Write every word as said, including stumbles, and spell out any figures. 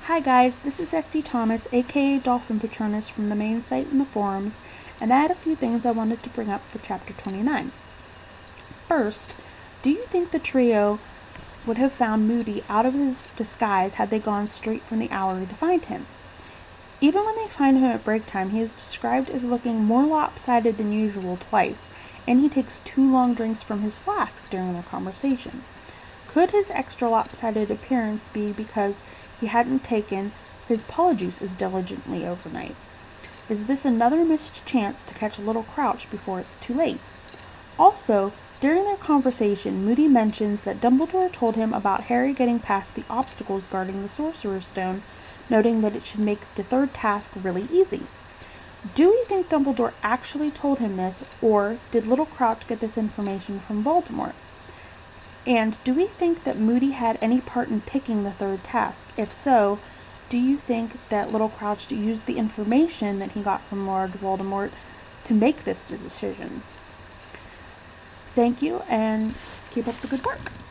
Hi guys, this is S D Thomas, aka Dolphin Patronus from the main site and the forums, and I had a few things I wanted to bring up for chapter twenty-nine. First, do you think the trio would have found Moody out of his disguise had they gone straight from the Owlery to find him? Even when they find him at break time, he is described as looking more lopsided than usual twice, and he takes two long drinks from his flask during their conversation. Could his extra lopsided appearance be because he hadn't taken his polyjuice as diligently overnight? Is this another missed chance to catch Little Crouch before it's too late? Also, during their conversation, Moody mentions that Dumbledore told him about Harry getting past the obstacles guarding the Sorcerer's Stone, noting that it should make the third task really easy. Do we think Dumbledore actually told him this, or did Little Crouch get this information from Voldemort? And do we think that Moody had any part in picking the third task? If so, do you think that Little Crouch used the information that he got from Lord Voldemort to make this decision? Thank you, and keep up the good work.